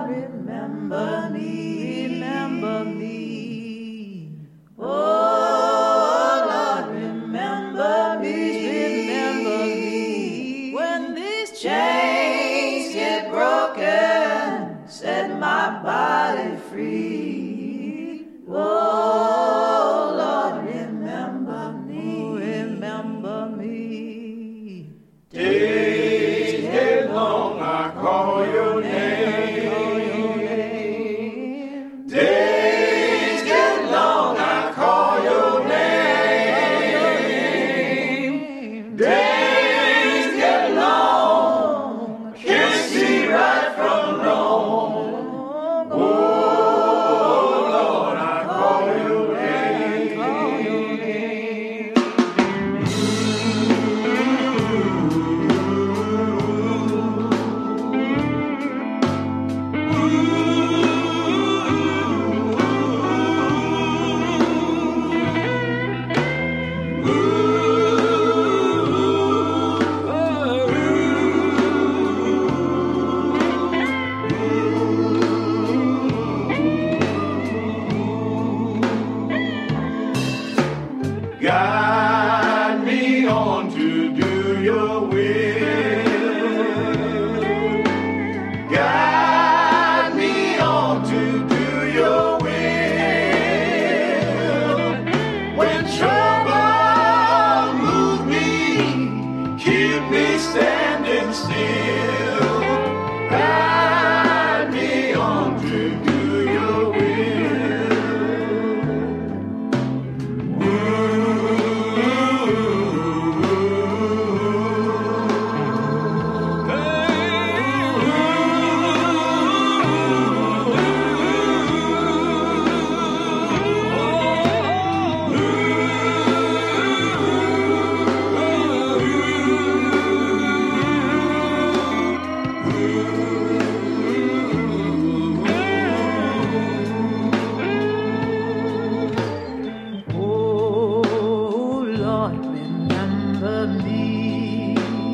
remember me, remember me. Oh, Lord, remember me, remember me. When these chains get broken, set my body free. Oh, Lord, remember me, remember me. Days get long, I call your name. Days get long, I call your name. Days get long, can't see right from wrong. Oh, Lord, I call your name. Guide me on to do your will. Guide me on to do your will. When trouble moves me, keep me standing still. Guide me on to do your will. Oh, Lord, remember me.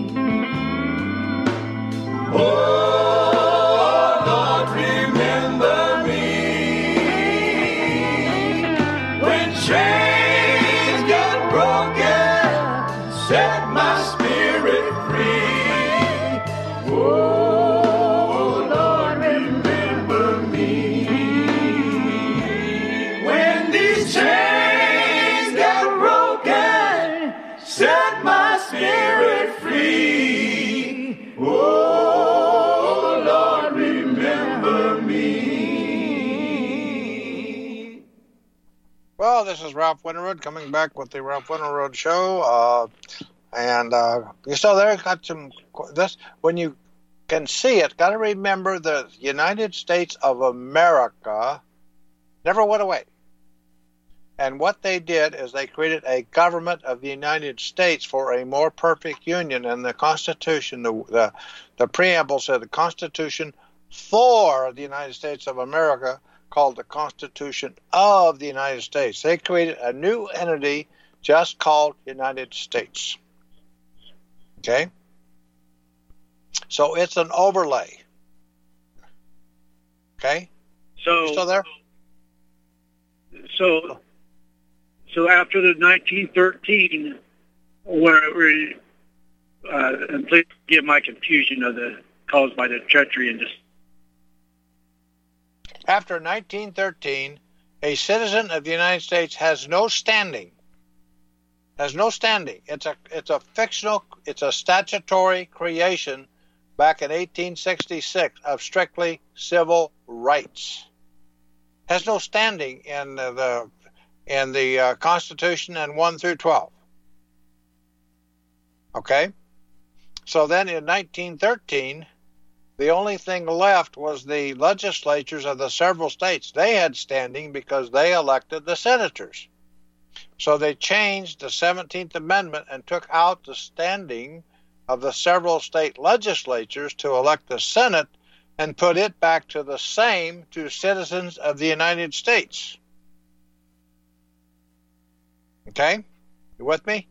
Oh, Lord, remember me. When chains get broken, set my spirit free. Oh, Lord, remember me. When these chains get broken, set my spirit free. Oh, Lord, remember me. Well, this is Ralph Winterwood coming back with the Ralph Winterwood Show. You still there? Got some this when you can see it. Got to remember the United States of America never went away. And what they did is they created a government of the United States for a more perfect union. And the Constitution, the preamble said the Constitution for the United States of America, called the Constitution of the United States. They created a new entity just called United States. Okay? So it's an overlay. Okay? You still there? So after the 1913, where and please forgive my confusion of the caused by the treachery and just. After 1913, a citizen of the United States has no standing. Has no standing. It's a fictional, it's a statutory creation back in 1866 of strictly civil rights. Has no standing in the Constitution and 1 through 12. Okay? So then in 1913, the only thing left was the legislatures of the several states. They had standing because they elected the senators. So they changed the 17th Amendment and took out the standing of the several state legislatures to elect the Senate and put it back to the same to citizens of the United States. Okay? You with me?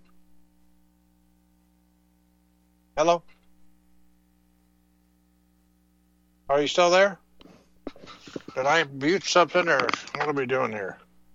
Hello? Are you still there? Did I mute something, or what are we doing here?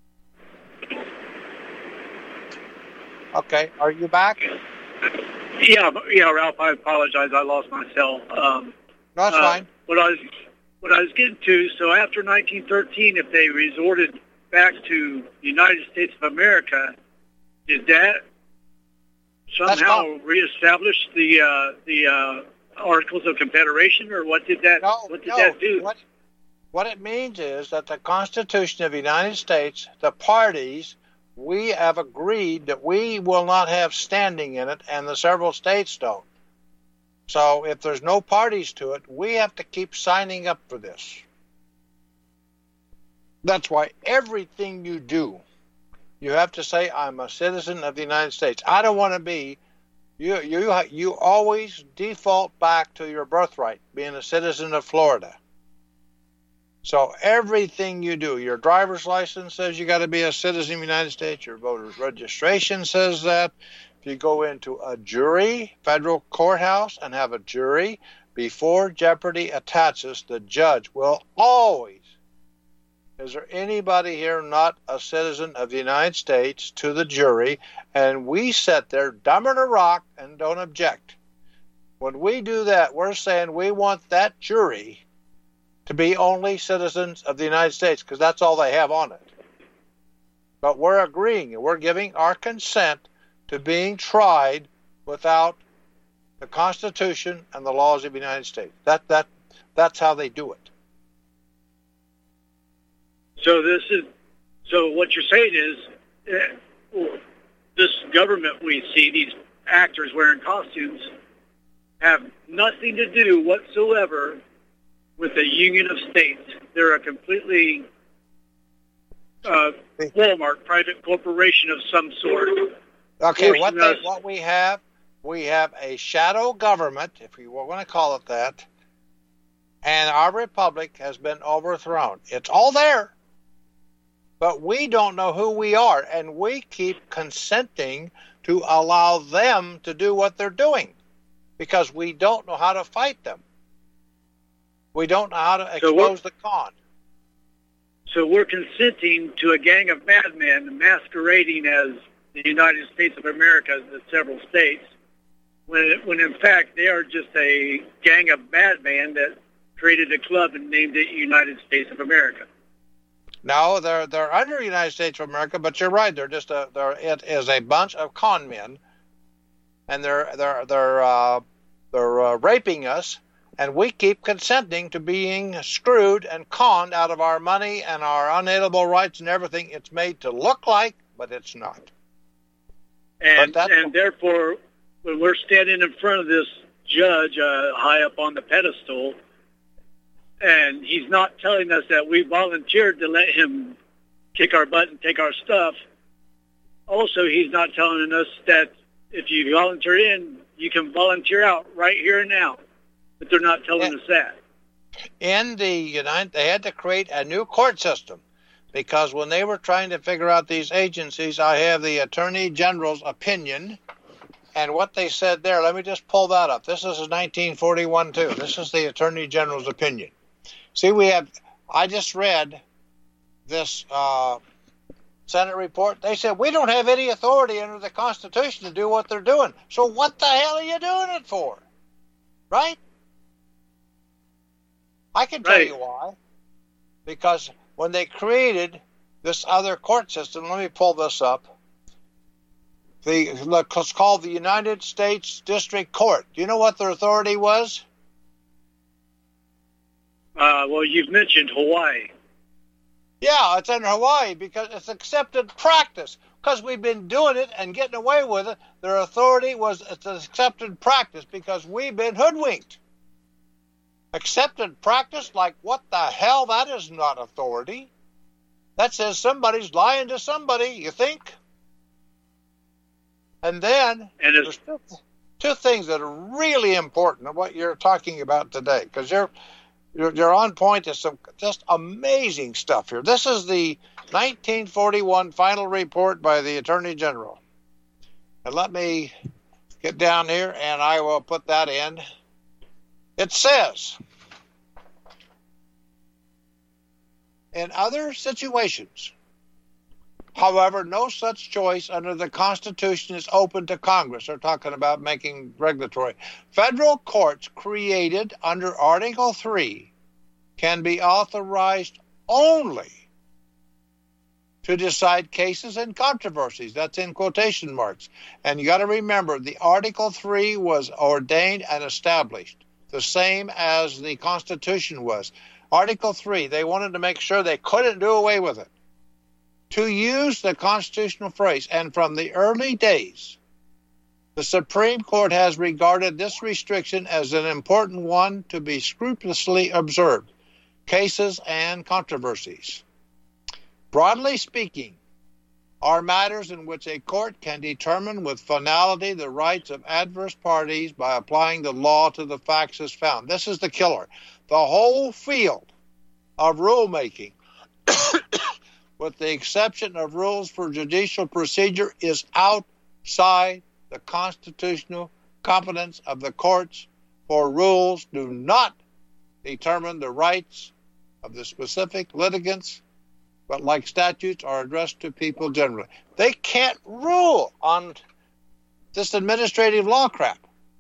Okay, are you back? Yeah, Ralph. I apologize. I lost my cell. No, that's fine. What I was getting to. So after 1913, if they resorted back to the United States of America, did that somehow reestablish the Articles of Confederation, or what did that? What did that do? What it means is that the Constitution of the United States, the parties, we have agreed that we will not have standing in it, and the several states don't. So if there's no parties to it, we have to keep signing up for this. That's why everything you do, you have to say, I'm a citizen of the United States. I don't want to be, you always default back to your birthright, being a citizen of Florida. So everything you do, your driver's license says you got to be a citizen of the United States. Your voter's registration says that. If you go into a jury, federal courthouse, and have a jury, before jeopardy attaches, the judge will always, is there anybody here not a citizen of the United States, to the jury, and we sit there dumb as a rock and don't object. When we do that, we're saying we want that jury to be only citizens of the United States, because that's all they have on it. But we're agreeing, and we're giving our consent to being tried without the Constitution and the laws of the United States. That's how they do it. So what you're saying is, this government we see, these actors wearing costumes, have nothing to do whatsoever with the Union of States. They're a completely Walmart, private corporation of some sort. Okay, what we have a shadow government, if you want to call it that, and our republic has been overthrown. It's all there, but we don't know who we are, and we keep consenting to allow them to do what they're doing, because we don't know how to fight them. We don't know how to expose the con. So we're consenting to a gang of madmen masquerading as the United States of America, the several states, when in fact they are just a gang of madmen that created a club and named it United States of America. No, they're under United States of America, but you're right. It is a bunch of con men, and they're raping us. And we keep consenting to being screwed and conned out of our money and our unalienable rights and everything. It's made to look like, but it's not. And therefore, when we're standing in front of this judge high up on the pedestal, and he's not telling us that we volunteered to let him kick our butt and take our stuff, also he's not telling us that if you volunteer in, you can volunteer out right here and now. But they're not telling us that. In the United, they had to create a new court system, because when they were trying to figure out these agencies, I have the Attorney General's opinion, and what they said there. Let me just pull that up. This is 1941 too. This is the Attorney General's opinion. See, I just read this Senate report. They said we don't have any authority under the Constitution to do what they're doing. So what the hell are you doing it for? Right? I can tell you why. Because when they created this other court system, let me pull this up. It's called the United States District Court. Do you know what their authority was? Well, you've mentioned Hawaii. Yeah, it's in Hawaii because it's accepted practice. Because we've been doing it and getting away with it, their authority was it's an accepted practice because we've been hoodwinked. Accepted practice? Like, what the hell? That is not authority. That says somebody's lying to somebody, you think? And then there's two things that are really important of what you're talking about today, because you're on point to some just amazing stuff here. This is the 1941 final report by the Attorney General. And let me get down here, and I will put that in. It says, in other situations. However, no such choice under the Constitution is open to Congress. They're talking about making regulatory. Federal courts created under Article 3 can be authorized only to decide cases and controversies. That's in quotation marks. And you got to remember, the Article 3 was ordained and established, the same as the Constitution was. Article 3, they wanted to make sure they couldn't do away with it. To use the constitutional phrase, and from the early days, the Supreme Court has regarded this restriction as an important one to be scrupulously observed. Cases and controversies. Broadly speaking, are matters in which a court can determine with finality the rights of adverse parties by applying the law to the facts as found. This is the killer. The whole field of rulemaking, with the exception of rules for judicial procedure, is outside the constitutional competence of the courts, for rules do not determine the rights of the specific litigants, but like statutes are addressed to people generally. They can't rule on this administrative law crap.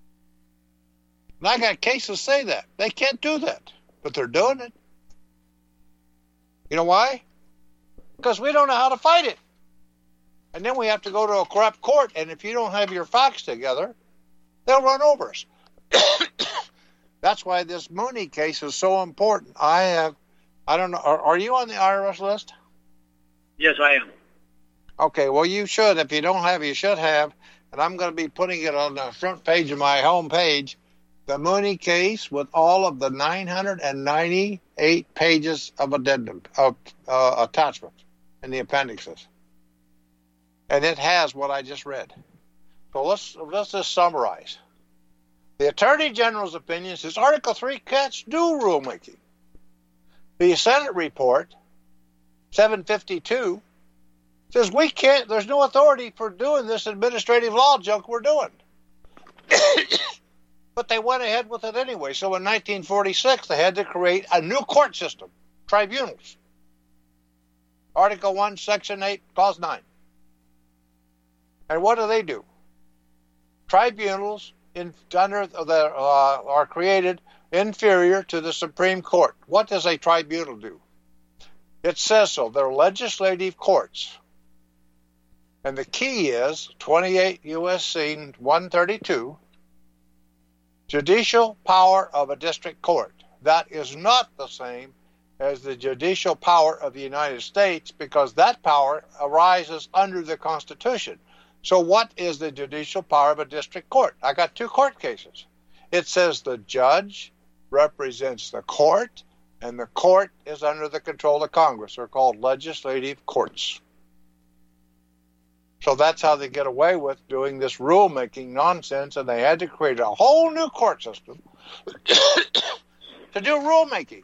And I got cases say that. They can't do that, but they're doing it. You know why? Because we don't know how to fight it. And then we have to go to a corrupt court, and if you don't have your facts together, they'll run over us. That's why this Mooney case is so important. I don't know, are you on the IRS list? Yes, I am. Okay, well, you should. If you don't have, you should have. And I'm going to be putting it on the front page of my home page, the Mooney case with all of the 998 pages of addendum, of attachments in the appendixes. And it has what I just read. So let's just summarize. The Attorney General's opinion says Article 3 can't do rulemaking. The Senate report, 752, says we can't, there's no authority for doing this administrative law junk we're doing. But they went ahead with it anyway. So in 1946, they had to create a new court system, tribunals. Article 1, Section 8, Clause 9. And what do? Tribunals are created inferior to the Supreme Court. What does a tribunal do? It says so. They're legislative courts. And the key is 28 U.S.C. 132, judicial power of a district court. That is not the same as the judicial power of the United States, because that power arises under the Constitution. So what is the judicial power of a district court? I got two court cases. It says the judge represents the court, and the court is under the control of Congress. They're called legislative courts. So that's how they get away with doing this rulemaking nonsense, and they had to create a whole new court system to do rulemaking.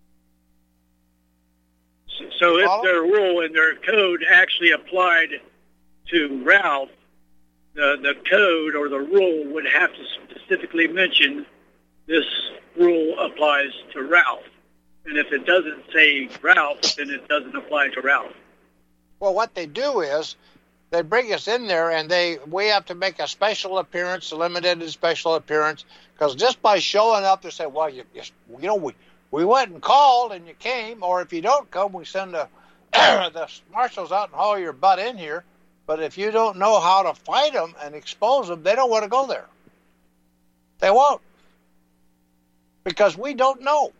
So if their rule and their code actually applied to Ralph, the code or the rule would have to specifically mention this rule applies to Ralph. And if it doesn't say Ralph, then it doesn't apply to Ralph. Well, what they do is they bring us in there, and we have to make a special appearance, a limited special appearance, because just by showing up, they say, well, we went and called and you came, or if you don't come, we send the marshals out and haul your butt in here. But if you don't know how to fight them and expose them, they don't want to go there. They won't. Because we don't know.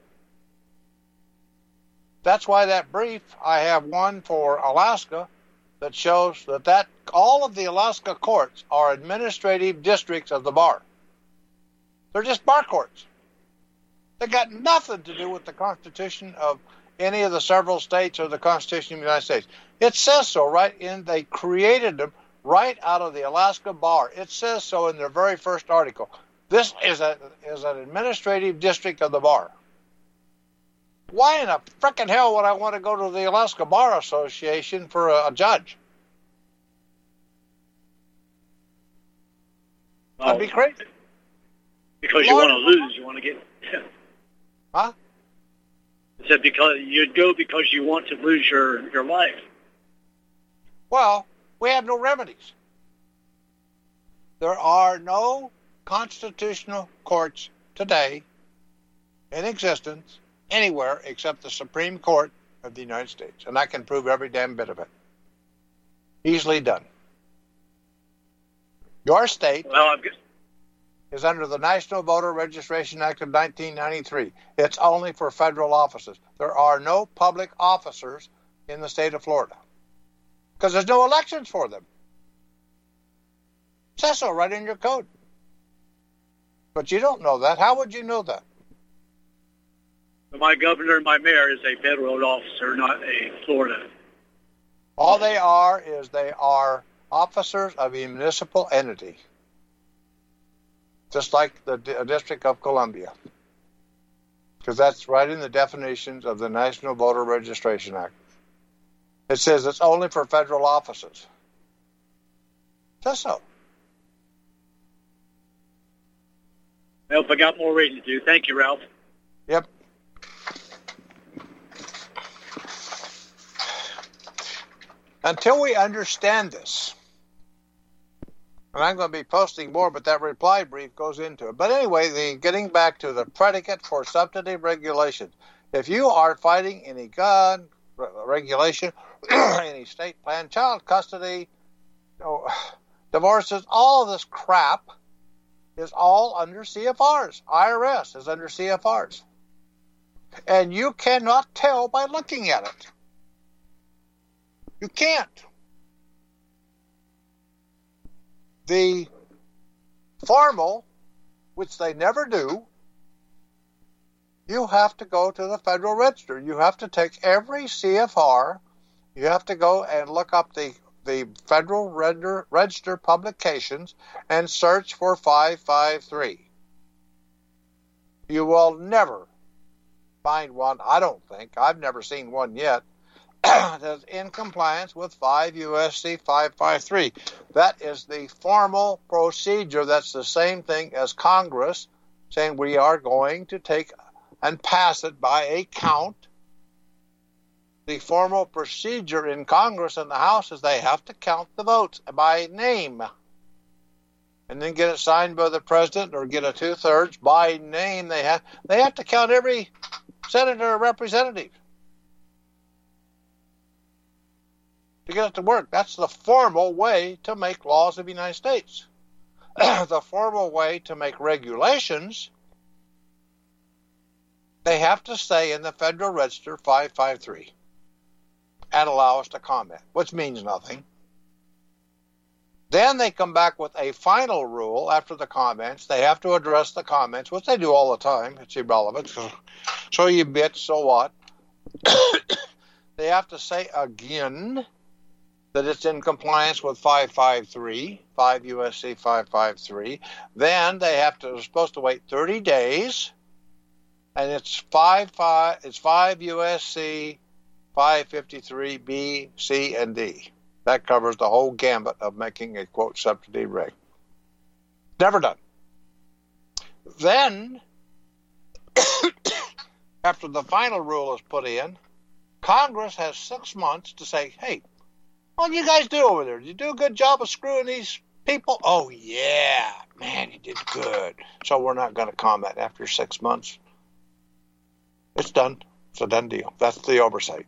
That's why that brief, I have one for Alaska that shows that all of the Alaska courts are administrative districts of the bar. They're just bar courts. They got nothing to do with the Constitution of any of the several states or the Constitution of the United States. It says so they created them right out of the Alaska bar. It says so in their very first article. This is an administrative district of the bar. Why in the frickin' hell would I want to go to the Alaska Bar Association for a judge? That'd be crazy. Because you want to lose, you want to get... Huh? I said because you'd go because you want to lose your life. Well, we have no remedies. There are no constitutional courts today in existence anywhere except the Supreme Court of the United States. And I can prove every damn bit of it. Easily done. Your state is under the National Voter Registration Act of 1993. It's only for federal offices. There are no public officers in the state of Florida because there's no elections for them. It says so right in your code. But you don't know that. How would you know that? My governor and my mayor is a federal officer, not a Florida. All they are is they are officers of a municipal entity, just like the District of Columbia, because that's right in the definitions of the National Voter Registration Act. It says it's only for federal offices. Just so. Well, I got more reading to do. Thank you, Ralph. Yep. Until we understand this, and I'm going to be posting more, but that reply brief goes into it. But anyway, getting back to the predicate for substantive regulation. If you are fighting any gun regulation, any state plan, child custody, divorces, all of this crap is all under CFRs. IRS is under CFRs. And you cannot tell by looking at it. You can't. The formal, which they never do, you have to go to the Federal Register. You have to take every CFR. You have to go and look up the Federal Register publications and search for 553. You will never find one, I don't think. I've never seen one yet. That's in compliance with 5 U.S.C. 553. That is the formal procedure. That's the same thing as Congress saying we are going to take and pass it by a count. The formal procedure in Congress and the House is they have to count the votes by name and then get it signed by the president or get a 2/3 by name. They have to count every senator or representative to get it to work. That's the formal way to make laws of the United States. The formal way to make regulations, they have to say in the Federal Register 553 and allow us to comment, which means nothing. Then they come back with a final rule after the comments. They have to address the comments, which they do all the time. It's irrelevant. So you bitch, so what? They have to say again that it's in compliance with 553, 5 U.S.C. 553. Then they're supposed to wait 30 days, and it's 5 U.S.C. 553 B, C, and D. That covers the whole gambit of making a, quote, subsidy reg. Never done. Then, after the final rule is put in, Congress has 6 months to say, hey, what do you guys do over there? Did you do a good job of screwing these people? Oh, yeah. Man, you did good. So we're not going to comment after 6 months. It's done. It's a done deal. That's the oversight.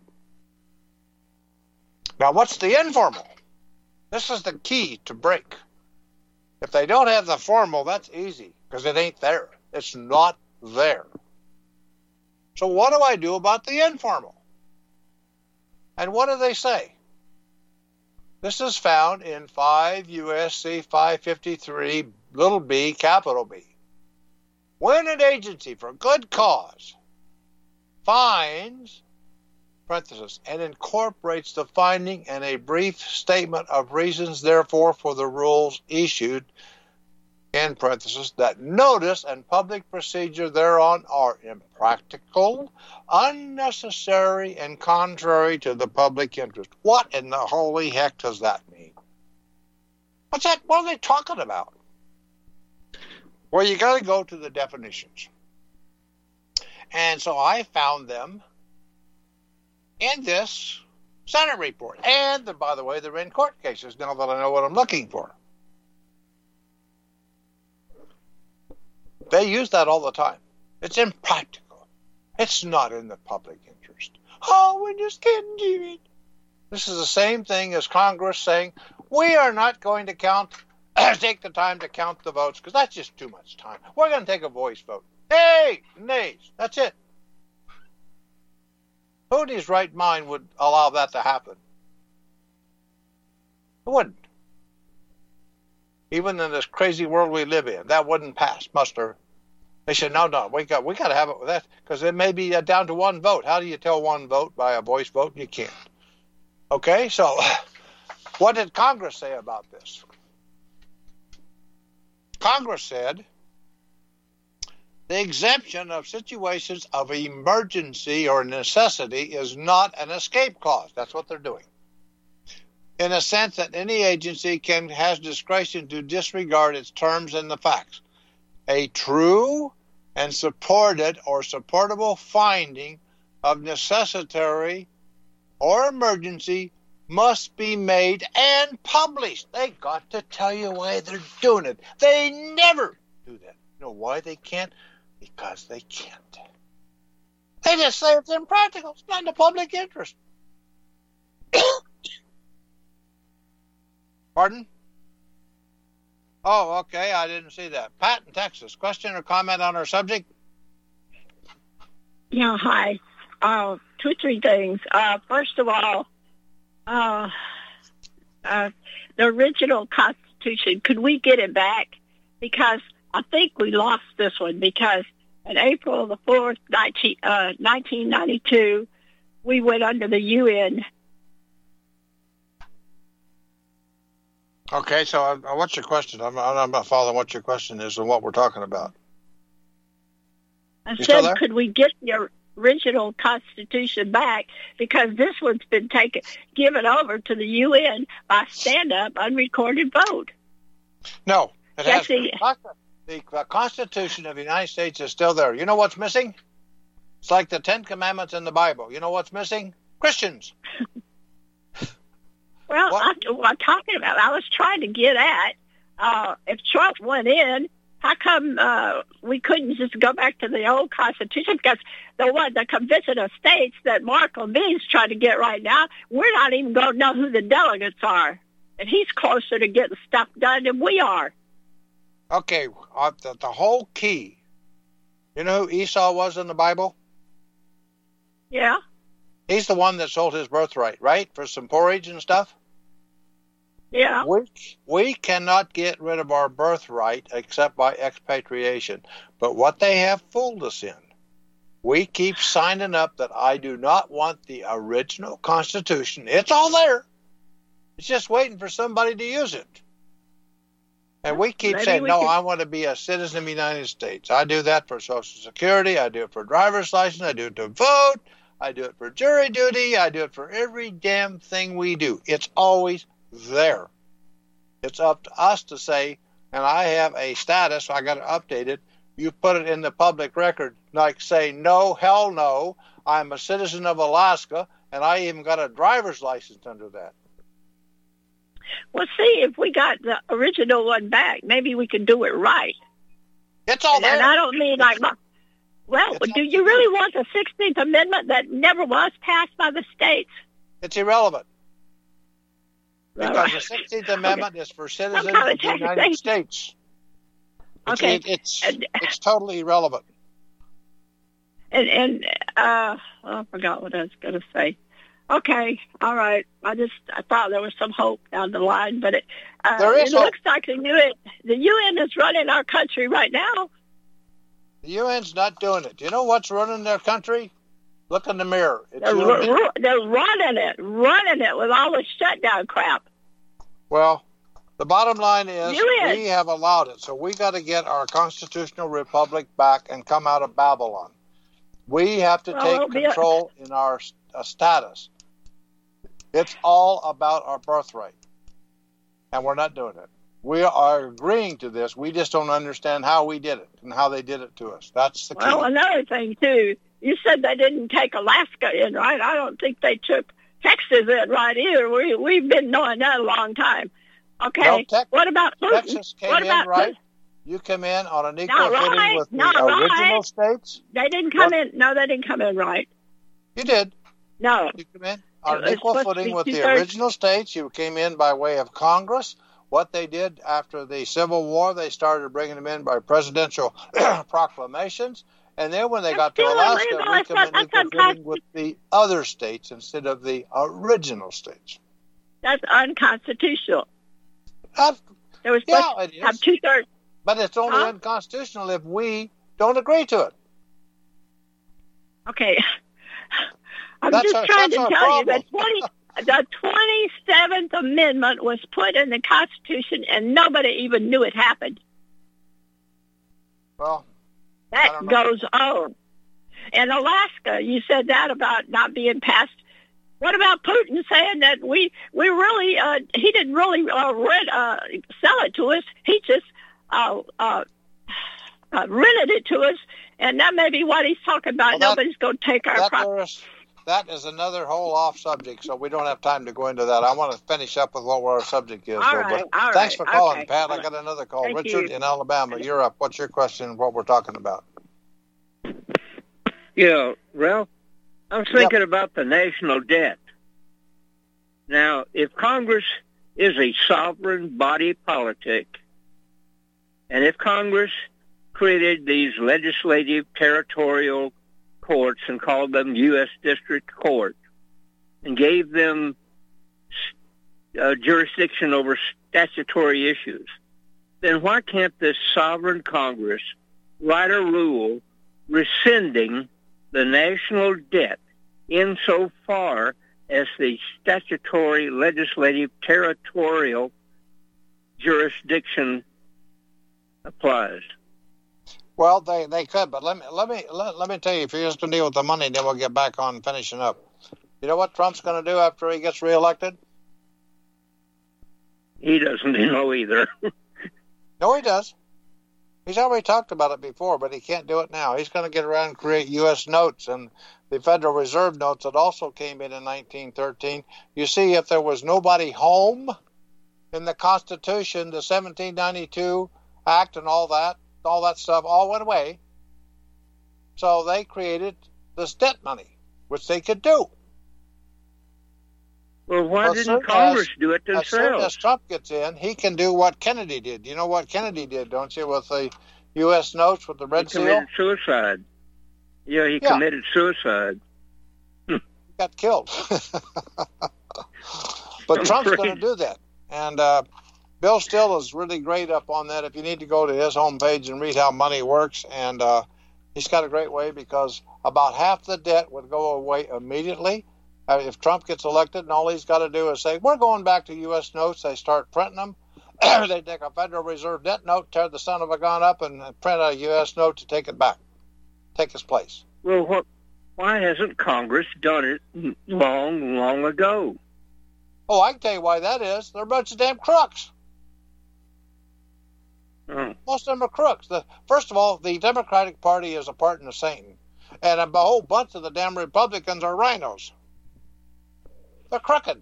Now, what's the informal? This is the key to break. If they don't have the formal, that's easy because it ain't there. It's not there. So what do I do about the informal? And what do they say? This is found in 5 U.S.C. 553 little b, capital B. When an agency for good cause finds, parenthesis, and incorporates the finding and a brief statement of reasons, therefore, for the rules issued, in parenthesis, that notice and public procedure thereon are impractical, unnecessary, and contrary to the public interest. What in the holy heck does that mean? What's that? What are they talking about? Well, you got to go to the definitions. And so I found them in this Senate report. And, by the way, they're in court cases now that I know what I'm looking for. They use that all the time. It's impractical. It's not in the public interest. Oh, we just can't do it. This is the same thing as Congress saying, we are not going to take the time to count the votes because that's just too much time. We're going to take a voice vote. Hey, nays. That's it. Who in his right mind would allow that to happen? Who wouldn't? Even in this crazy world we live in, that wouldn't pass muster. They said, no, we got to have it with that because it may be down to one vote. How do you tell one vote by a voice vote? You can't. Okay, so what did Congress say about this? Congress said the exemption of situations of emergency or necessity is not an escape clause. That's what they're doing. In a sense that any agency has discretion to disregard its terms and the facts. A true and supported or supportable finding of necessary or emergency must be made and published. They got to tell you why they're doing it. They never do that. You know why they can't? Because they can't. They just say it's impractical. It's not in the public interest. Pardon? Oh, okay. I didn't see that. Pat in Texas. Question or comment on our subject? Yeah, hi. 2 or 3 things. First of all, the original Constitution, could we get it back? Because I think we lost this one because on April the 4th, 1992, we went under the UN. Okay, so what's your question? I'm not following what your question is and what we're talking about. I said, could we get the original Constitution back? Because this one's been given over to the UN by stand-up, unrecorded vote. No, it hasn't. The Constitution of the United States is still there. You know what's missing? It's like the 10 Commandments in the Bible. You know what's missing? Christians. Well, what I'm talking about, I was trying to get at, if Trump went in, how come we couldn't just go back to the old Constitution? Because the Convention of States that Mark Levine's trying to get right now, we're not even going to know who the delegates are. And he's closer to getting stuff done than we are. Okay, the whole key. You know who Esau was in the Bible? Yeah. He's the one that sold his birthright, right? For some porridge and stuff? Yeah. We cannot get rid of our birthright except by expatriation. But what they have fooled us in, we keep signing up that I do not want the original Constitution. It's all there. It's just waiting for somebody to use it. And we keep saying, no, I want to be a citizen of the United States. I do that for Social Security. I do it for driver's license. I do it to vote. I do it for jury duty. I do it for every damn thing we do. It's always there. It's up to us to say, and I have a status, so I got to update it. You put it in the public record, like say, no, hell no, I'm a citizen of Alaska, and I even got a driver's license under that. Well, see, if we got the original one back, maybe we could do it right. It's all there. And I don't mean like, well, do you really want the 16th Amendment that never was passed by the states? It's irrelevant. Because the 16th Amendment is for citizens of the United States. Okay. It's totally irrelevant. And I forgot what I was going to say. Okay, all right. I thought there was some hope down the line, but it looks like the UN is running our country right now. The UN's not doing it. Do you know what's running their country? Look in the mirror. They're running it with all the shutdown crap. Well, the bottom line is we have allowed it, so we got to get our constitutional republic back and come out of Babylon. We have to take control in our status. It's all about our birthright, and we're not doing it. We are agreeing to this. We just don't understand how we did it and how they did it to us. That's the key. Well, another thing, too, You said they didn't take Alaska in, right? I don't think they took Texas in right either. We've been knowing that a long time. Okay. No, what about Putin? Texas came in, right? You came in on an equal footing with the original states? They didn't come in. No, they didn't come in right. You did. No. You came in on an equal footing with the original states. You came in by way of Congress. What they did after the Civil War, they started bringing them in by presidential proclamations. And then when they got to Alaska, we come in equal footing with the other states instead of the original states. That's unconstitutional. There was supposed to have 2/3. But it's only unconstitutional if we don't agree to it. Okay. I'm just trying to tell you that the 27th Amendment was put in the Constitution and nobody even knew it happened. Well, that goes on. And Alaska, you said that about not being passed. What about Putin saying that we really, he didn't really sell it to us. He just rented it to us, and that may be what he's talking about. Well, nobody's going to take our property. That is another whole off subject, so we don't have time to go into that. I want to finish up with what our subject is. All right. Thanks for calling, Pat. I got another call. Thank Richard in Alabama, you're up. What's your question and what we're talking about? Yeah, Ralph, I was thinking about the national debt. Now, if Congress is a sovereign body politic, and if Congress created these legislative territorial courts and called them U.S. District Court and gave them jurisdiction over statutory issues, then why can't this sovereign Congress write a rule rescinding the national debt insofar as the statutory legislative territorial jurisdiction applies? Well, they could, but let me tell you, if you're just going to deal with the money, then we'll get back on finishing up. You know what Trump's going to do after he gets reelected? He doesn't know either. No, he does. He's already talked about it before, but he can't do it now. He's going to get around and create U.S. notes and the Federal Reserve notes that also came in 1913. You see, if there was nobody home in the Constitution, the 1792 Act and all that stuff all went away. So they created this debt money, which they could do. Well, why didn't Congress do it themselves? As soon as Trump gets in, he can do what Kennedy did. You know what Kennedy did, don't you, with the U.S. notes with the red seal? He committed suicide. Yeah, he committed suicide. He got killed. But Trump's going to do that. And Bill Still is really great up on that. If you need to go to his homepage and read how money works, and he's got a great way because about half the debt would go away immediately if Trump gets elected, and all he's got to do is say, we're going back to U.S. notes. They start printing them. They take a Federal Reserve debt note, tear the son of a gun up, and print a U.S. note to take it back, take its place. Well, why hasn't Congress done it long ago? Oh, I can tell you why that is. They're a bunch of damn crooks. Most of them are crooks. First of all, the Democratic Party is a partner of Satan. And a whole bunch of the damn Republicans are rhinos. They're crooked.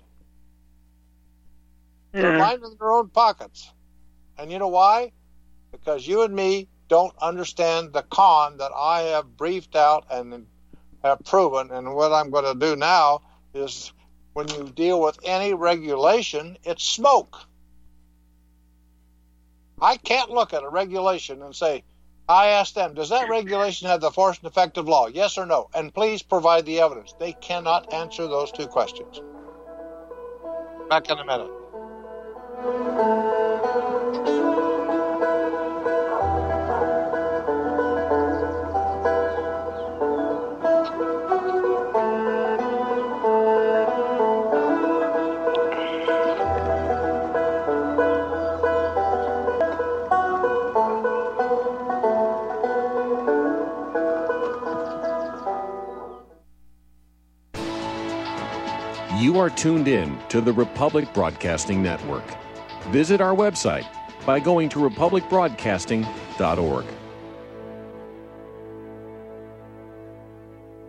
They're lining their own pockets. And you know why? Because you and me don't understand the con that I have briefed out and have proven. And what I'm going to do now is when you deal with any regulation, it's smoke. I can't look at a regulation and say, I asked them, does that regulation have the force and effect of law? Yes or no? And please provide the evidence. They cannot answer those two questions. Back in a minute. You are tuned in to the Republic Broadcasting Network. Visit our website by going to republicbroadcasting.org.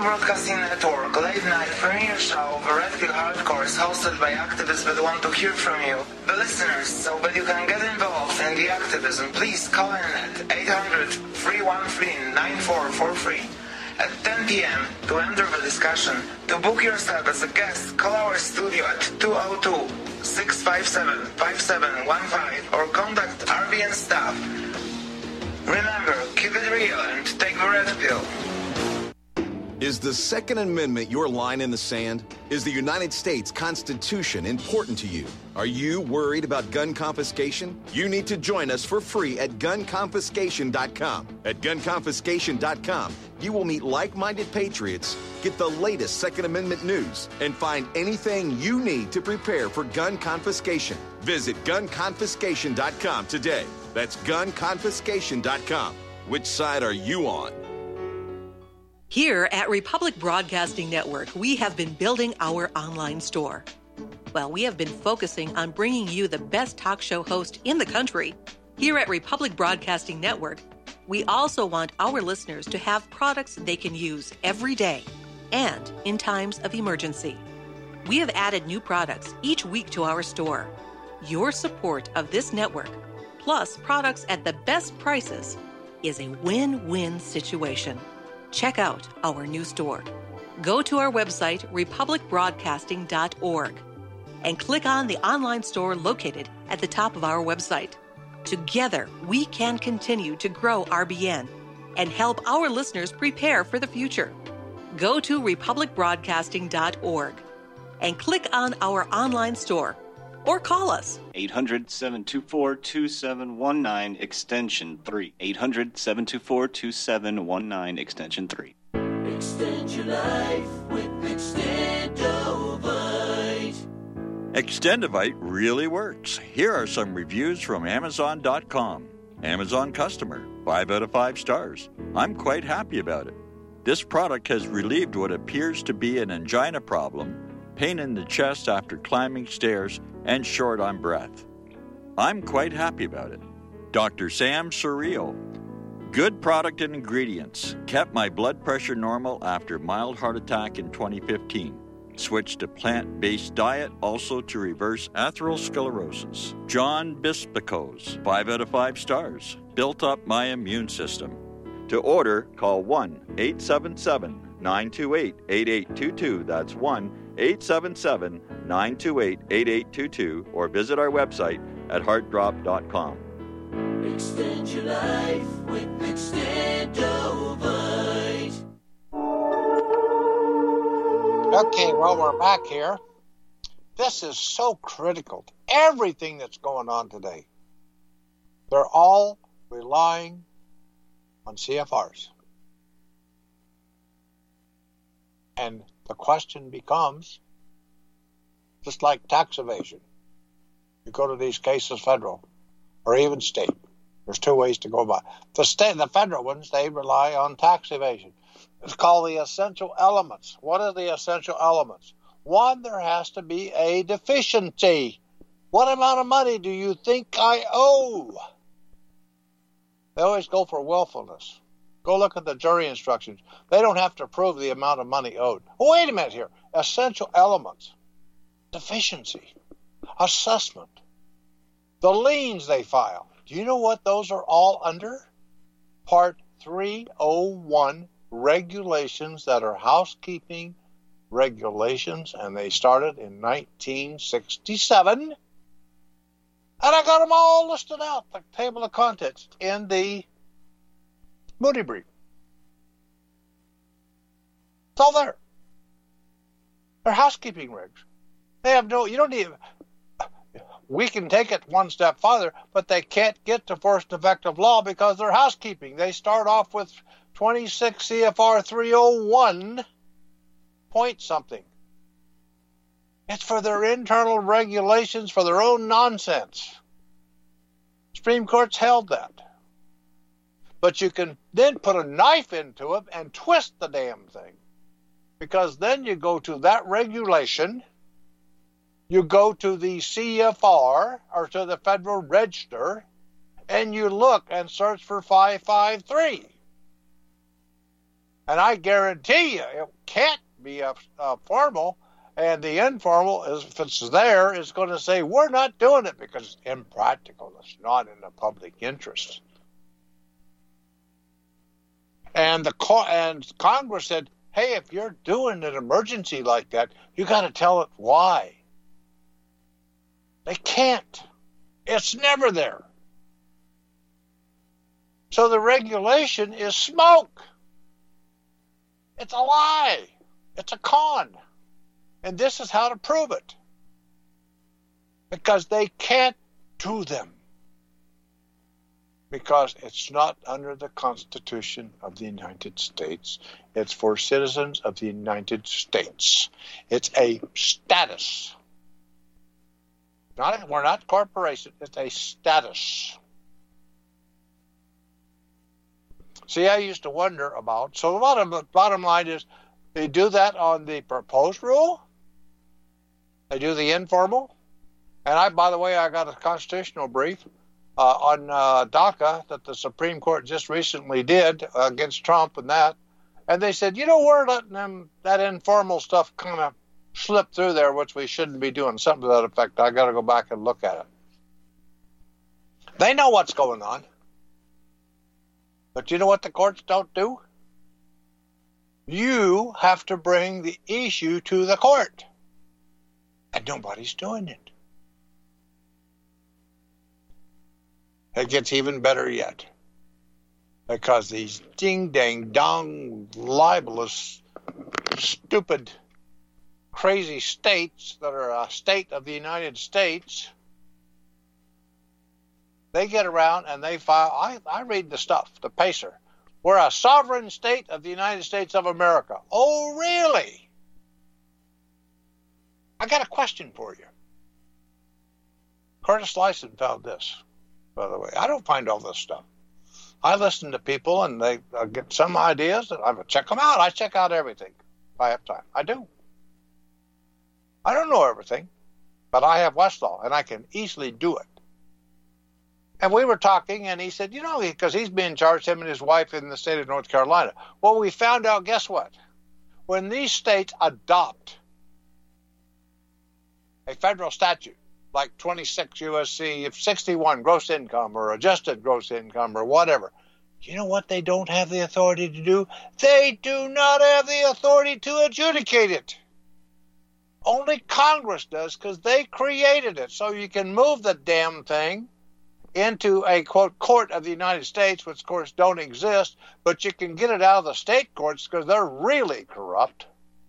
Broadcasting Network late night premiere show of Red Pill Hardcore is hosted by activists that want to hear from you, the listeners. So that you can get involved in the activism, please call in at 800-313-9443 at 10 p.m. to enter the discussion. To book yourself as a guest, call our studio at 202-657-5715 or contact RBN staff. Remember, keep it real and take the red pill. Is the Second Amendment your line in the sand? Is the United States Constitution important to you? Are you worried about gun confiscation? You need to join us for free at gunconfiscation.com. At gunconfiscation.com, you will meet like-minded patriots, get the latest Second Amendment news, and find anything you need to prepare for gun confiscation. Visit gunconfiscation.com today. That's gunconfiscation.com. Which side are you on? Here at Republic Broadcasting Network, we have been building our online store. Well, we have been focusing on bringing you the best talk show host in the country. Here at Republic Broadcasting Network, we also want our listeners to have products they can use every day and in times of emergency. We have added new products each week to our store. Your support of this network, plus products at the best prices, is a win-win situation. Check out our new store. Go to our website, republicbroadcasting.org, and click on the online store located at the top of our website. Together, we can continue to grow RBN and help our listeners prepare for the future. Go to republicbroadcasting.org and click on our online store or call us. 800-724-2719, extension 3. 800-724-2719, extension 3. Extend your life with Extendovite. Extendovite really works. Here are some reviews from Amazon.com. Amazon customer, 5 out of 5 stars. I'm quite happy about it. This product has relieved what appears to be an angina problem, pain in the chest after climbing stairs, and short on breath. I'm quite happy about it. Dr. Sam Surreal. Good product and ingredients. Kept my blood pressure normal after mild heart attack in 2015. Switched to plant-based diet also to reverse atherosclerosis. John Bispicos. 5 out of 5 stars. Built up my immune system. To order, call 1-877-928-8822. That's 1-877-928-8822 or visit our website at heartdrop.com. Extend your life with Extendovite. Okay, well, we're back here. This is so critical to everything that's going on today. They're all relying on CFRs. And the question becomes, just like tax evasion, you go to these cases federal or even state. There's 2 ways to go about it. The federal ones, they rely on tax evasion. It's called the essential elements. What are the essential elements? 1, there has to be a deficiency. What amount of money do you think I owe? They always go for willfulness. Go look at the jury instructions. They don't have to prove the amount of money owed. Oh, wait a minute here. Essential elements. Deficiency. Assessment. The liens they file. Do you know what those are all under? Part 301, regulations that are housekeeping regulations, and they started in 1967. And I got them all listed out, the table of contents, in the Moody brief. It's all there. They're housekeeping regs. They have no, you don't even, we can take it one step farther, but they can't get to first effective law because they're housekeeping. They start off with 26 CFR 301 point something. It's for their internal regulations, for their own nonsense. Supreme Court's held that. But you can then put a knife into it and twist the damn thing. Because then you go to that regulation, you go to the CFR, or to the Federal Register, and you look and search for 553. And I guarantee you it can't be a formal, and the informal, if it's there, is going to say, we're not doing it because it's impractical. It's not in the public interest. And Congress said, hey, if you're doing an emergency like that, you got to tell it why. They can't. It's never there. So the regulation is smoke. It's a lie. It's a con. And this is how to prove it. Because they can't do them. Because it's not under the Constitution of the United States. It's for citizens of the United States. It's a status. We're not corporations. It's a status. See, I used to wonder about. So the bottom line is, they do that on the proposed rule. They do the informal. And by the way, I got a constitutional brief on DACA that the Supreme Court just recently did against Trump and that. And they said, we're letting them, that informal stuff kind of slip through there, which we shouldn't be doing. Something to that effect. I got to go back and look at it. They know what's going on. But you know what the courts don't do? You have to bring the issue to the court. And nobody's doing it. It gets even better yet. Because these ding-dang-dong, libelous, stupid, crazy states that are a state of the United States, they get around and they file. I read the stuff, the PACER. We're a sovereign state of the United States of America. Oh, really? I got a question for you. Curtis Lyson found this, by the way. I don't find all this stuff. I listen to people and they get some ideas and I check them out. I check out everything if I have time. I do. I don't know everything, but I have Westlaw and I can easily do it. And we were talking, and he said, because he's being charged, him and his wife, in the state of North Carolina. Well, we found out, guess what? When these states adopt a federal statute, like 26 U.S.C. 61 gross income or adjusted gross income or whatever, you know what they don't have the authority to do? They do not have the authority to adjudicate it. Only Congress does, because they created it. So you can move the damn thing into a, quote, court of the United States, which, of course, don't exist, but you can get it out of the state courts because they're really corrupt.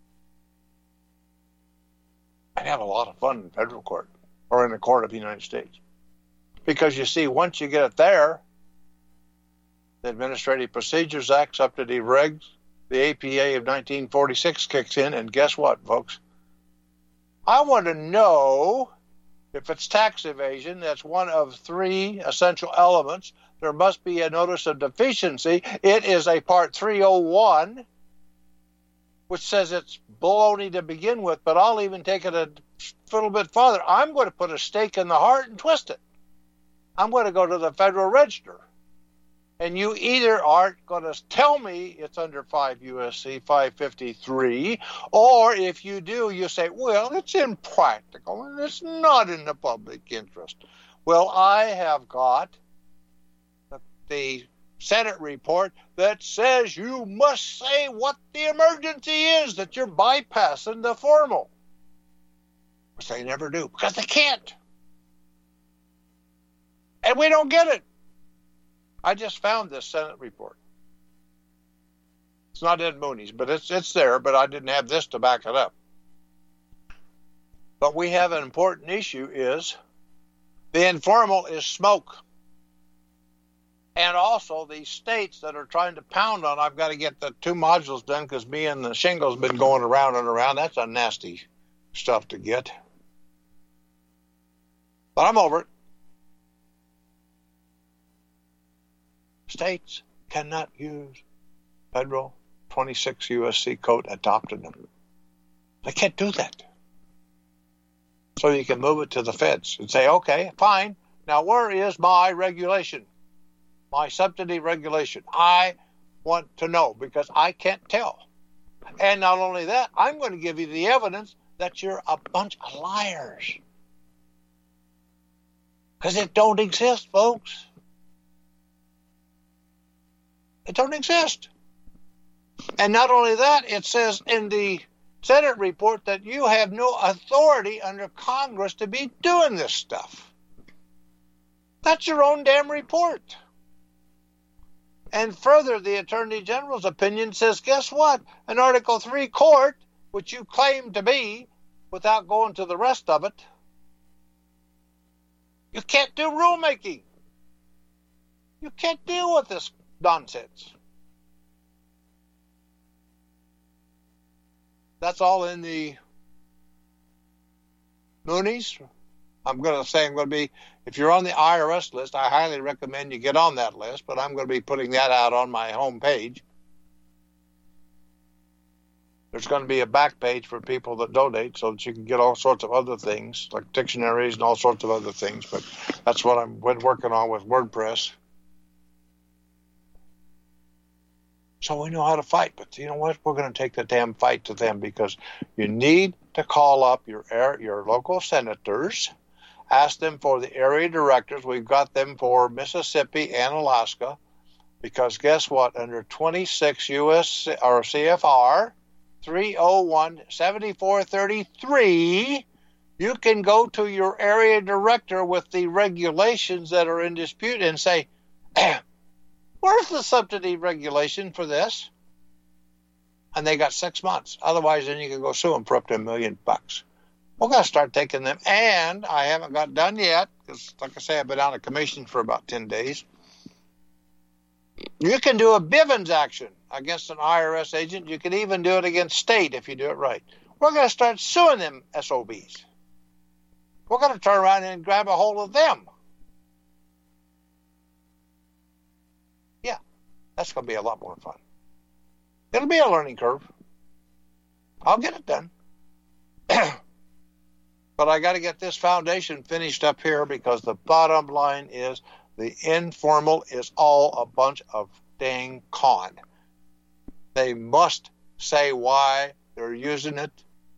And have a lot of fun in federal court or in the court of the United States. Because, you see, once you get it there, the Administrative Procedures Act, subsidy regs, the APA of 1946 kicks in, and guess what, folks? I want to know if it's tax evasion. That's one of three essential elements. There must be a notice of deficiency. It is a Part 301, which says it's baloney to begin with, but I'll even take it a little bit farther. I'm going to put a stake in the heart and twist it. I'm going to go to the Federal Register. And you either aren't going to tell me it's under 5 U.S.C. 553, or if you do, you say, well, it's impractical and it's not in the public interest. Well, I have got the Senate report that says you must say what the emergency is, that you're bypassing the formal, which they never do because they can't. And we don't get it. I just found this Senate report. It's not Ed Mooney's, but it's there, but I didn't have this to back it up. But we have an important issue is the informal is smoke. And also these states that are trying to pound on, I've got to get the 2 modules done because me and the shingle's been going around and around. That's a nasty stuff to get. But I'm over it. States cannot use federal 26 U.S.C. code adopted them. They can't do that. So you can move it to the feds and say, okay, fine. Now where is my regulation? My subsidy regulation. I want to know because I can't tell. And not only that, I'm going to give you the evidence that you're a bunch of liars. Because it don't exist, folks. It don't exist. And not only that, it says in the Senate report that you have no authority under Congress to be doing this stuff. That's your own damn report. And further, the Attorney General's opinion says, guess what? An Article 3 court, which you claim to be, without going to the rest of it, you can't do rulemaking. You can't deal with this nonsense. That's all in the Moonies. I'm going to be, if you're on the IRS list, I highly recommend you get on that list, but I'm going to be putting that out on my home page. There's going to be a back page for people that donate so that you can get all sorts of other things, like dictionaries and all sorts of other things, but that's what I've been working on with WordPress. So we know how to fight, but you know what? We're going to take the damn fight to them because you need to call up your local senators, ask them for the area directors. We've got them for Mississippi and Alaska because guess what? Under 26 U.S. or CFR 301-7433, you can go to your area director with the regulations that are in dispute and say, where's the subsidy regulation for this? And they got 6 months. Otherwise, then you can go sue them for up to $1 million. We're going to start taking them. And I haven't got done yet because, like I say, I've been on a commission for about 10 days. You can do a Bivens action against an IRS agent. You can even do it against state if you do it right. We're going to start suing them SOBs. We're going to turn around and grab a hold of them. Yeah, that's going to be a lot more fun. It'll be a learning curve. I'll get it done. But I got to get this foundation finished up here because the bottom line is the informal is all a bunch of dang con. They must say why they're using it,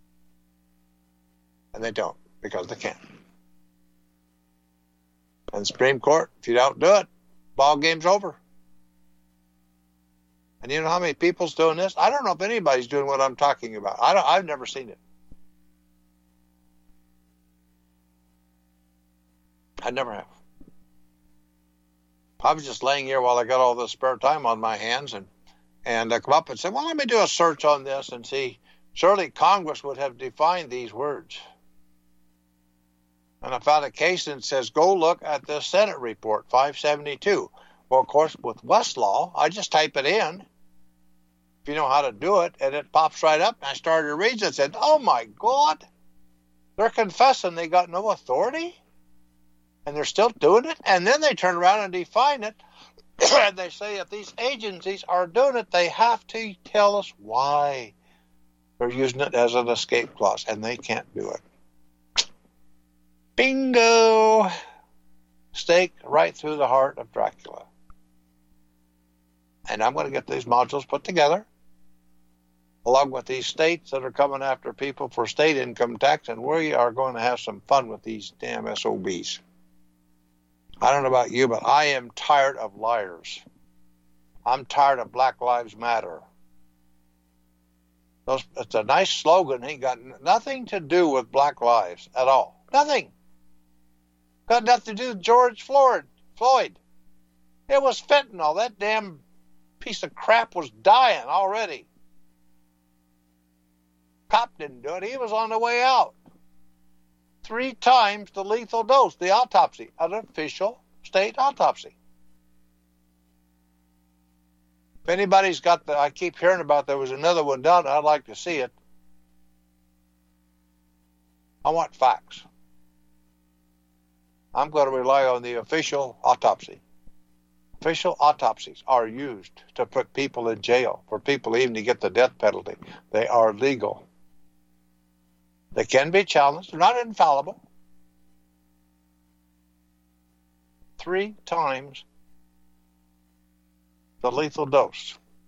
and they don't because they can't. And the Supreme Court, if you don't do it, ball game's over. And you know how many people's doing this? I don't know if anybody's doing what I'm talking about. I've never seen it. I never have. I was just laying here while I got all this spare time on my hands and I come up and said, well, let me do a search on this and see. Surely Congress would have defined these words. And I found a case that says, go look at the Senate report, 572. Well, of course, with Westlaw, I just type it in, if you know how to do it, and it pops right up. And I started reading it and said, oh, my God, they're confessing they got no authority, and they're still doing it. And then they turn around and define it, and they say if these agencies are doing it, they have to tell us why they're using it as an escape clause, and they can't do it. Bingo! Stake right through the heart of Dracula. And I'm going to get these modules put together, along with these states that are coming after people for state income tax, and we are going to have some fun with these damn SOBs. I don't know about you, but I am tired of liars. I'm tired of Black Lives Matter. It's a nice slogan. Ain't got nothing to do with Black lives at all. Nothing. Got nothing to do with George Floyd. It was fentanyl. That damn piece of crap was dying already. Cop didn't do it. He was on the way out. 3 times the lethal dose, the autopsy, an official state autopsy. If anybody's got I keep hearing about there was another one done, I'd like to see it. I want facts. I'm going to rely on the official autopsy. Official autopsies are used to put people in jail, for people even to get the death penalty. They are legal. They can be challenged. They're not infallible. 3 times the lethal dose.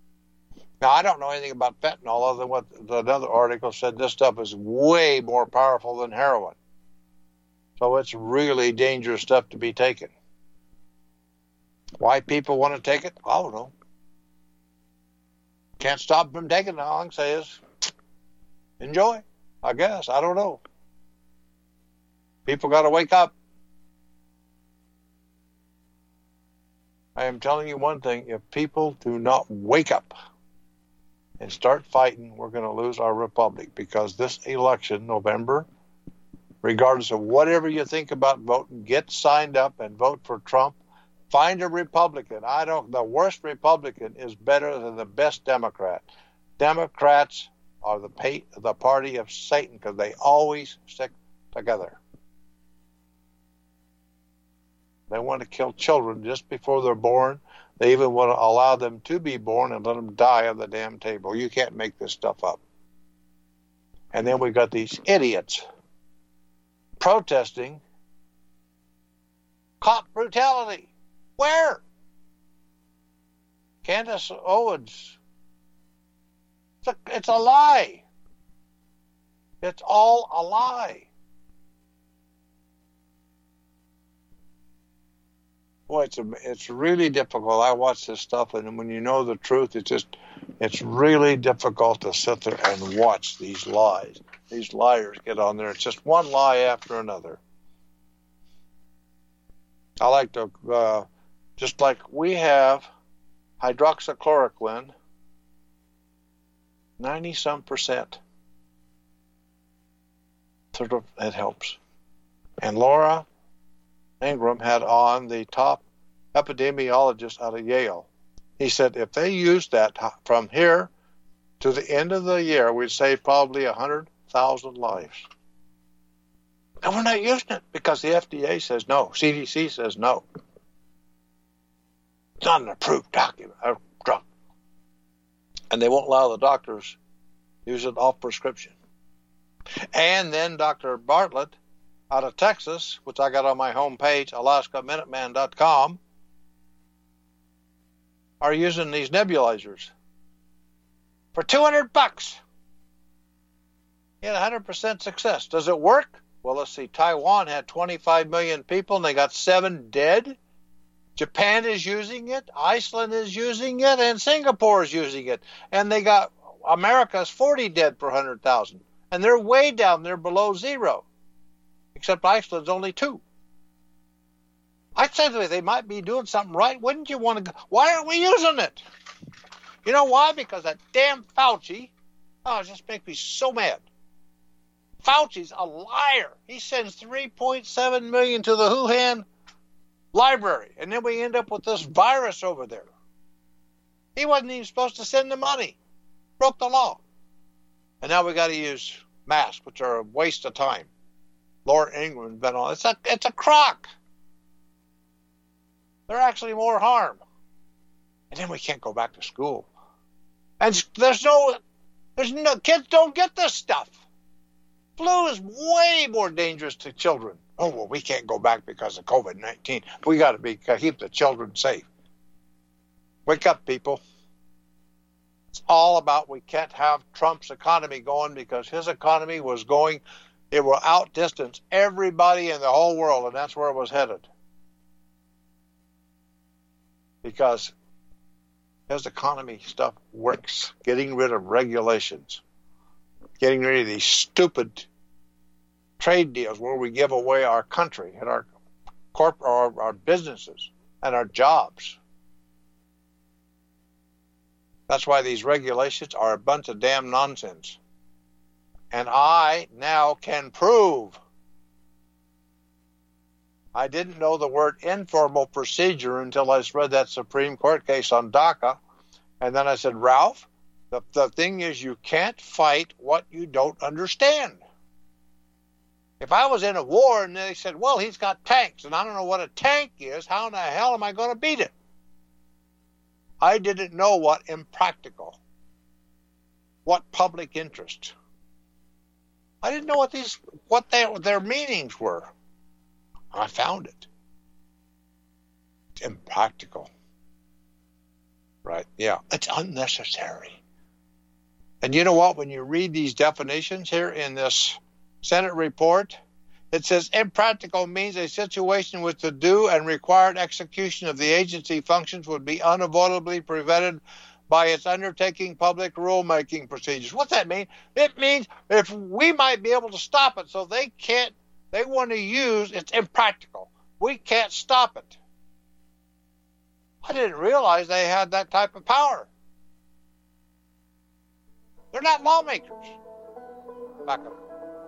Now, I don't know anything about fentanyl other than what another article said. This stuff is way more powerful than heroin. So it's really dangerous stuff to be taken. Why people want to take it, I don't know. Can't stop them from taking it. All I can say is enjoy, I guess. I don't know. People got to wake up. I am telling you one thing. If people do not wake up and start fighting, we're going to lose our republic, because this election, November, regardless of whatever you think about voting, get signed up and vote for Trump. Find a Republican. The worst Republican is better than the best Democrat. Democrats are the party of Satan, because they always stick together. They want to kill children just before they're born. They even want to allow them to be born and let them die on the damn table. You can't make this stuff up. And then we got these idiots protesting cop brutality. Where? Candace Owens. It's a lie. It's all a lie. Boy, it's really difficult. I watch this stuff, and when you know the truth, it's really difficult to sit there and watch these lies. These liars get on there. It's just one lie after another. I like to, just like we have hydroxychloroquine, 90-some%. Sort of, it helps. And Laura Ingraham had on the top epidemiologist out of Yale. He said if they used that from here to the end of the year, we'd save probably 100,000 lives. And we're not using it because the FDA says no. CDC says no. It's not an approved drug. And they won't allow the doctors to use it off prescription. And then Dr. Bartlett out of Texas, which I got on my homepage, AlaskaMinuteman.com, are using these nebulizers for $200. He had 100% success. Does it work? Well, let's see. Taiwan had 25 million people, and they got 7 dead. Japan is using it. Iceland is using it. And Singapore is using it. And they got America's 40 dead per 100,000. And they're way down there below zero. Except Iceland's only 2. I'd say that they might be doing something right. Wouldn't you want to go? Why aren't we using it? You know why? Because that damn Fauci, it just makes me so mad. Fauci's a liar. He sends $3.7 million to the Wuhan library, and then we end up with this virus over there. He wasn't even supposed to send the money. Broke the law. And now we got to use masks, which are a waste of time. Laura Ingraham has been on. It's a crock. They're actually more harm. And then we can't go back to school. And there's no kids don't get this stuff. Flu is way more dangerous to children. Oh, well, we can't go back because of COVID-19. We got to keep the children safe. Wake up, people. It's all about we can't have Trump's economy going, because his economy was going, it will outdistance everybody in the whole world, and that's where it was headed. Because his economy stuff works. Getting rid of regulations. Getting rid of these stupid trade deals where we give away our country and our our businesses and our jobs. That's why these regulations are a bunch of damn nonsense. And I now can prove. I didn't know the word informal procedure until I read that Supreme Court case on DACA. And then I said, Ralph, the thing is you can't fight what you don't understand. If I was in a war and they said, well, he's got tanks, and I don't know what a tank is, how in the hell am I going to beat it? I didn't know what impractical, what public interest. I didn't know what their meanings were. I found it. It's impractical. Right? Yeah. It's unnecessary. And you know what? When you read these definitions here in this Senate report, it says impractical means a situation which the due and required execution of the agency functions would be unavoidably prevented by its undertaking public rulemaking procedures. What's that mean? It means if we might be able to stop it, so they want to use, it's impractical. We can't stop it. I didn't realize they had that type of power. They're not lawmakers. Back up.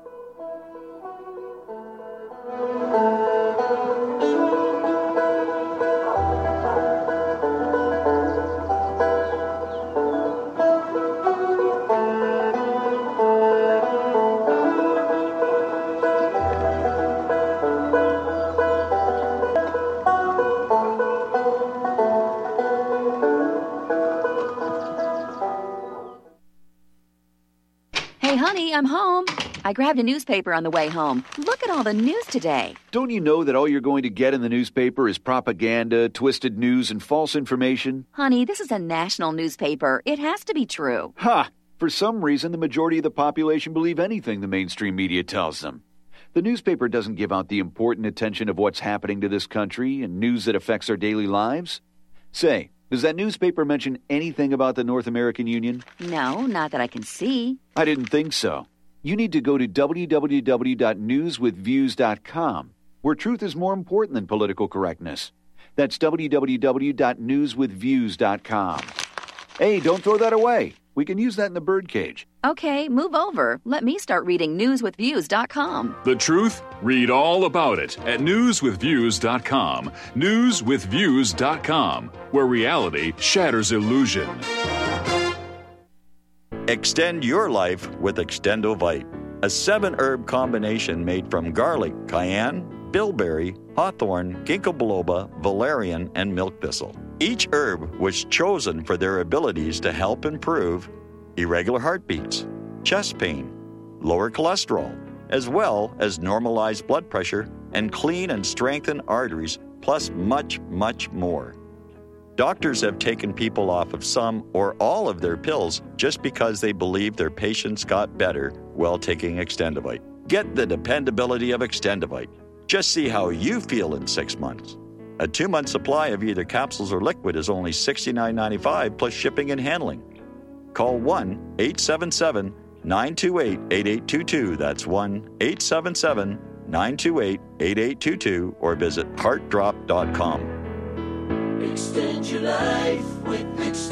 Hey, honey, I'm home. I grabbed a newspaper on the way home. Look at all the news today. Don't you know that all you're going to get in the newspaper is propaganda, twisted news, and false information? Honey, this is a national newspaper. It has to be true. Ha! For some reason, the majority of the population believe anything the mainstream media tells them. The newspaper doesn't give out the important attention of what's happening to this country and news that affects our daily lives. Say, does that newspaper mention anything about the North American Union? No, not that I can see. I didn't think so. You need to go to www.newswithviews.com, where truth is more important than political correctness. That's www.newswithviews.com. Hey, don't throw that away. We can use that in the birdcage. Okay, move over. Let me start reading newswithviews.com. The truth? Read all about it at newswithviews.com. Newswithviews.com, where reality shatters illusion. Extend your life with Extendovite, a 7-herb combination made from garlic, cayenne, bilberry, hawthorn, ginkgo biloba, valerian, and milk thistle. Each herb was chosen for their abilities to help improve irregular heartbeats, chest pain, lower cholesterol, as well as normalize blood pressure and clean and strengthen arteries, plus much, much more. Doctors have taken people off of some or all of their pills just because they believe their patients got better while taking Extendovite. Get the dependability of Extendovite. Just see how you feel in 6 months. A 2-month supply of either capsules or liquid is only $69.95 plus shipping and handling. Call 1-877-928-8822. That's 1-877-928-8822 or visit heartdrop.com. Extend your life with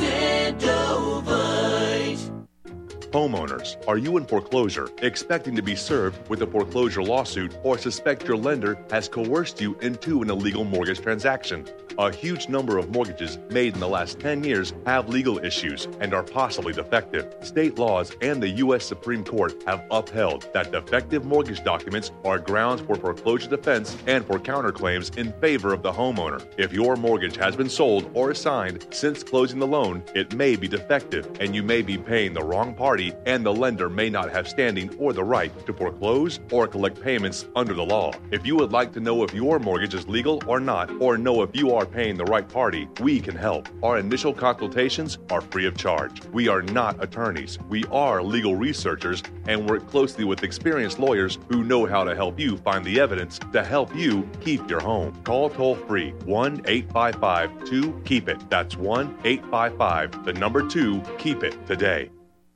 Extendovite. Homeowners, are you in foreclosure, expecting to be served with a foreclosure lawsuit, or suspect your lender has coerced you into an illegal mortgage transaction? A huge number of mortgages made in the last 10 years have legal issues and are possibly defective. State laws and the U.S. Supreme Court have upheld that defective mortgage documents are grounds for foreclosure defense and for counterclaims in favor of the homeowner. If your mortgage has been sold or assigned since closing the loan, it may be defective and you may be paying the wrong party, and the lender may not have standing or the right to foreclose or collect payments under the law. If you would like to know if your mortgage is legal or not, or know if you are paying the right party, we can help. Our initial consultations are free of charge. We are not attorneys. We are legal researchers and work closely with experienced lawyers who know how to help you find the evidence to help you keep your home. Call toll-free 1-855-2-KEEP-IT. That's 1-855-2-KEEP-IT today.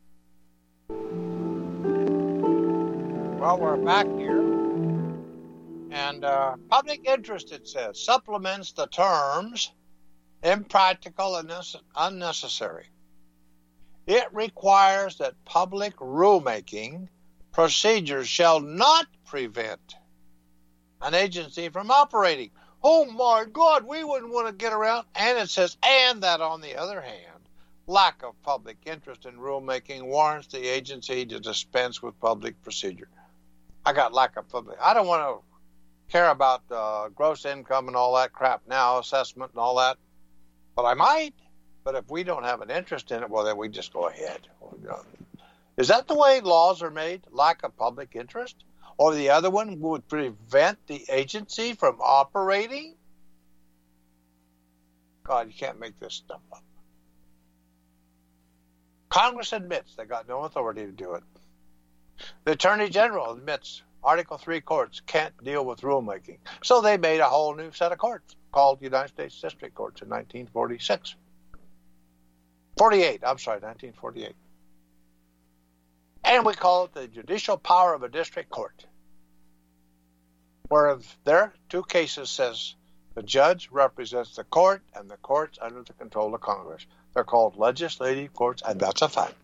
Well, we're back here. And public interest, it says, supplements the terms impractical and unnecessary. It requires that public rulemaking procedures shall not prevent an agency from operating. Oh, my God, we wouldn't want to get around. And it says, and that on the other hand, lack of public interest in rulemaking warrants the agency to dispense with public procedure. I got lack of public. I don't want to care about gross income and all that crap now, assessment and all that, but I might. But if we don't have an interest in it, well, then we just go ahead. Is that the way laws are made? Lack of public interest? Or the other one would prevent the agency from operating? God, you can't make this stuff up. Congress admits they got no authority to do it. The Attorney General admits Article 3 courts can't deal with rulemaking. So they made a whole new set of courts called United States District Courts in 1948. And we call it the judicial power of a district court, where their two cases says the judge represents the court and the court's under the control of Congress. They're called legislative courts, and that's a fact.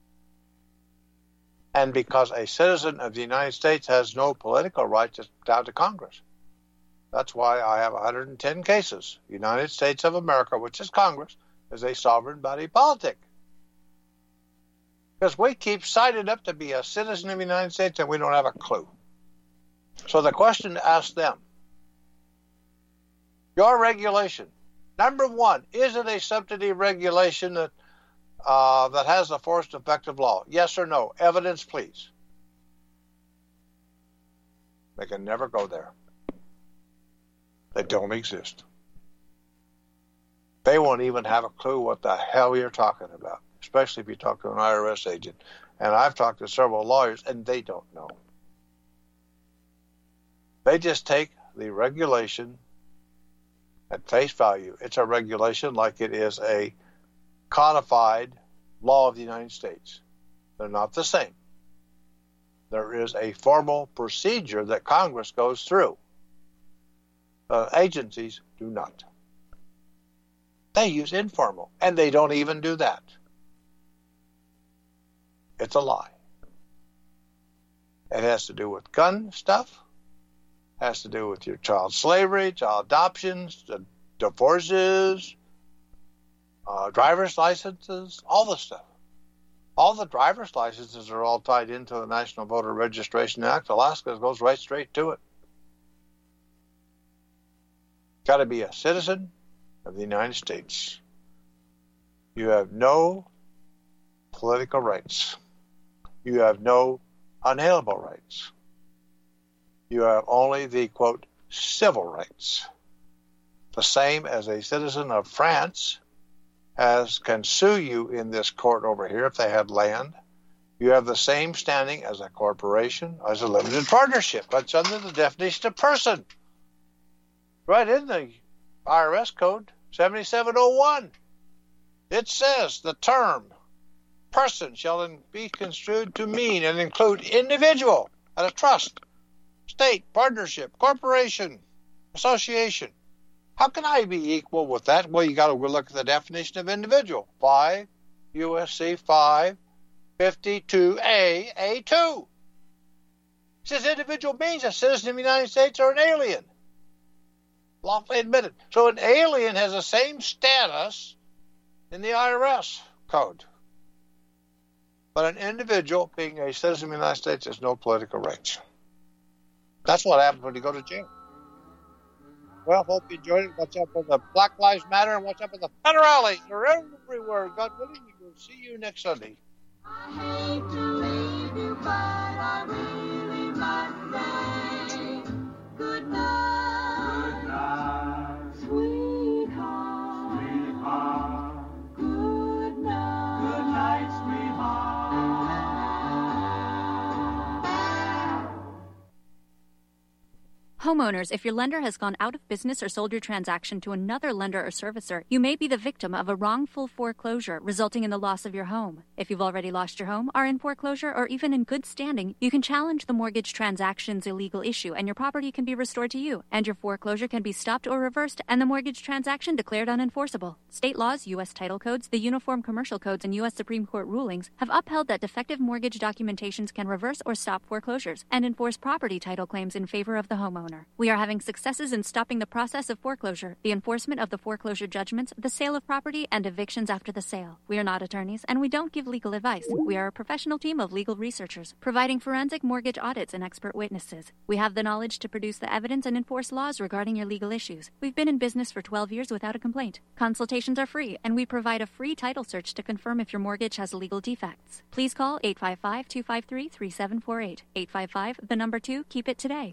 And because a citizen of the United States has no political rights, it's down to Congress. That's why I have 110 cases. United States of America, which is Congress, is a sovereign body politic. Because we keep signing up to be a citizen of the United States and we don't have a clue. So the question to ask them, your regulation, number one, is it a subsidy regulation that has the force and effect of law? Yes or no? Evidence, please. They can never go there. They don't exist. They won't even have a clue what the hell you're talking about, especially if you talk to an IRS agent. And I've talked to several lawyers, and they don't know. They just take the regulation at face value. It's a regulation like it is a codified law of the United States. They're not the same. There is a formal procedure that Congress goes through. Agencies do not. They use informal, and they don't even do that. It's a lie. It has to do with gun stuff. Has to do with your child slavery, child adoptions, divorces, driver's licenses, all the stuff. All the driver's licenses are all tied into the National Voter Registration Act. Alaska goes right straight to it. Got to be a citizen of the United States. You have no political rights. You have no unalienable rights. You have only the, quote, civil rights. The same as a citizen of France can sue you in this court over here if they had land. You have the same standing as a corporation, as a limited partnership. That's under the definition of person. Right in the IRS code, 7701. It says the term person shall be construed to mean and include individual and a trust, state, partnership, corporation, association. How can I be equal with that? Well, you got to look at the definition of individual. 5 USC 552A A2. It says individual means a citizen of the United States or an alien. Lawfully admitted. So an alien has the same status in the IRS code. But an individual, being a citizen of the United States, has no political rights. That's what happens when you go to jail. Well, hope you enjoyed it. What's up with the Black Lives Matter and what's up with the federales? They're everywhere. God willing, we'll see you next Sunday. I hate to leave you, but I really must say good night. Good night, sweetheart. Sweetheart. Good night. Good night, sweetheart. Homeowners, if your lender has gone out of business or sold your transaction to another lender or servicer, you may be the victim of a wrongful foreclosure, resulting in the loss of your home. If you've already lost your home, are in foreclosure, or even in good standing, you can challenge the mortgage transaction's illegal issue, and your property can be restored to you, and your foreclosure can be stopped or reversed, and the mortgage transaction declared unenforceable. State laws, U.S. title codes, the Uniform Commercial Codes, and U.S. Supreme Court rulings have upheld that defective mortgage documentations can reverse or stop foreclosures and enforce property title claims in favor of the homeowner. We are having successes in stopping the process of foreclosure, the enforcement of the foreclosure judgments, the sale of property, and evictions after the sale. We are not attorneys, and we don't give legal advice. We are a professional team of legal researchers, providing forensic mortgage audits and expert witnesses. We have the knowledge to produce the evidence and enforce laws regarding your legal issues. We've been in business for 12 years without a complaint. Consultations are free, and we provide a free title search to confirm if your mortgage has legal defects. Please call 855-253-3748. 855, 2, keep it today.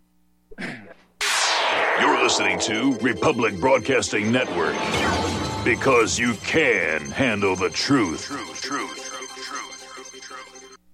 You're listening to Republic Broadcasting Network, because you can handle the truth.